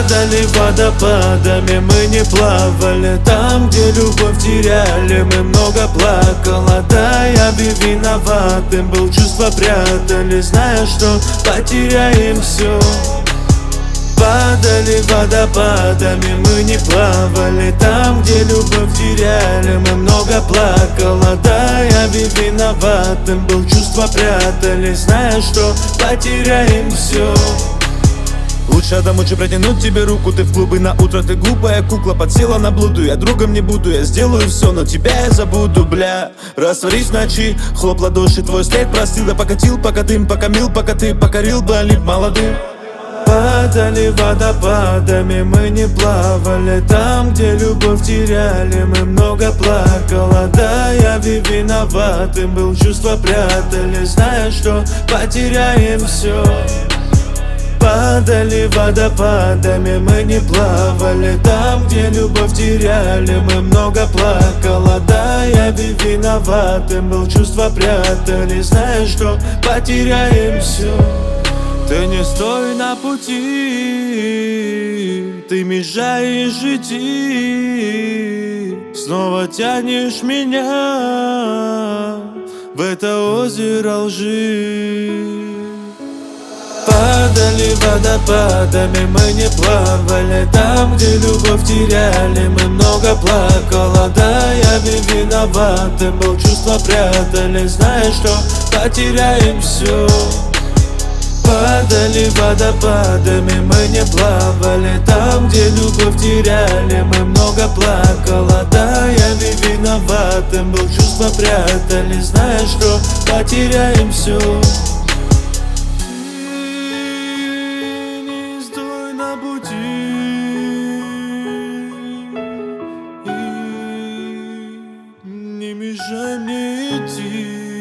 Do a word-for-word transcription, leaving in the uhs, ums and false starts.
Падали водопадами, мы не плавали. Там, где любовь теряли, мы много плакала. Да, я бы виноватым был, чувства прятали, зная, что потеряем все. Падали водопадами, мы не плавали. Там, где любовь теряли, мы много плакала. Да, я бы виноватым был, чувства прятали, зная, что потеряем все. Лучше домой протянуть тебе руку, ты в клубы на утро, ты глупая кукла, подсела на блуду. Я другом не буду, я сделаю все, но тебя я забуду, бля. Растворись в ночи, хлоп ладоши, твой след простыл. Я покатил, пока дым, пока мил, пока ты покорил, блин, молодым. Падали водопадами, мы не плавали. Там, где любовь теряли, мы много плакала. Да, я бы виноватым был, чувства прятали, зная, что потеряем все. Падали водопадами, мы не плавали. Там, где любовь теряли, мы много плакала. Да, я бы виноватым был, чувства прятали, зная, что потеряем все. Ты не стой на пути, ты мешаешь идти. Снова тянешь меня в это озеро лжи. Падали водопадами, мы не плавали. Там, где любовь теряли, мы много плакала. Да, я бы виноватым был, чувства прятали, зная, что потеряем все. Падали водопадами, мы не плавали. Там, где любовь теряли, мы много плакала. Да, я бы виноватым был, чувства прятали, зная, что потеряем все. Не стой на пути и не мешай мне идти.